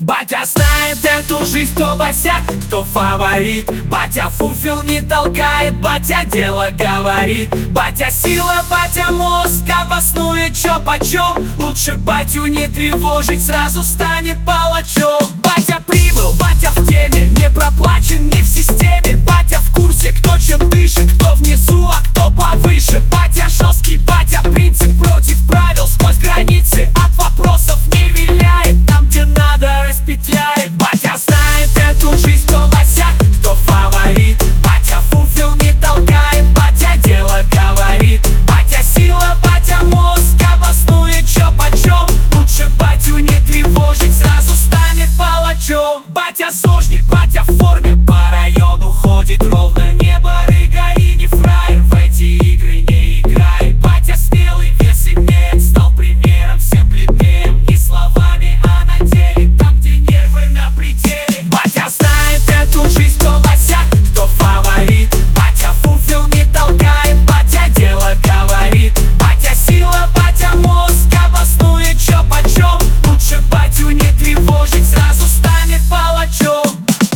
Батя знает эту жизнь, кто босяк, кто фаворит. Батя фуфел не толкает, батя дело говорит. Батя сила, батя мозг, обоснует чё почем. Лучше батю не тревожить, сразу станет палачом. Батя прибыл, батя в теме, не проплачен, не в системе. Батя в курсе, кто чем дышит, кто внизу, а кто повыше. Батя жесткий, батя принцип, против правил, сквозь границы. От вопросов не виляет, там где надо распетляет. Батя знает эту жизнь, кто босяк, кто фаворит. Батя фуфел не толкает, батя дело говорит. Батя сила, батя мозг, обоснует чё почем. Лучше батю не тревожить, сразу станет палачом. Батя сошник, батя в форме, по району ходит ровно. Не барыга и не фраер, в эти игры не играет. Батя смелый, вес имеет, стал примером всем плебеям. Не словами, а на деле, там где нервы на пределе. Батя знает эту жизнь, кто босяк, кто фаворит. Батя фуфел не толкает, батя дело говорит. Батя сила, батя мозг, обоснует чё почем. Лучше батю не тревожить, сразу станет палачом.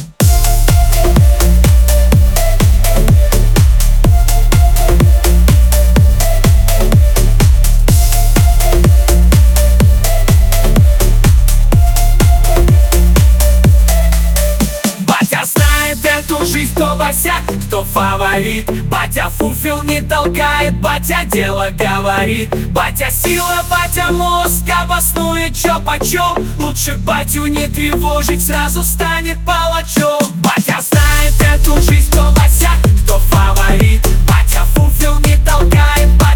Батя знает эту жизнь, кто босяк, кто фаворит. Батя фуфел не толкает, батя дело говорит. Батя сила, батя мозг, обоснует чё почем. Лучше батю не тревожить, сразу станет палачом. Батя знает эту жизнь, кто босяк, кто фаворит. Батя фуфел не толкает,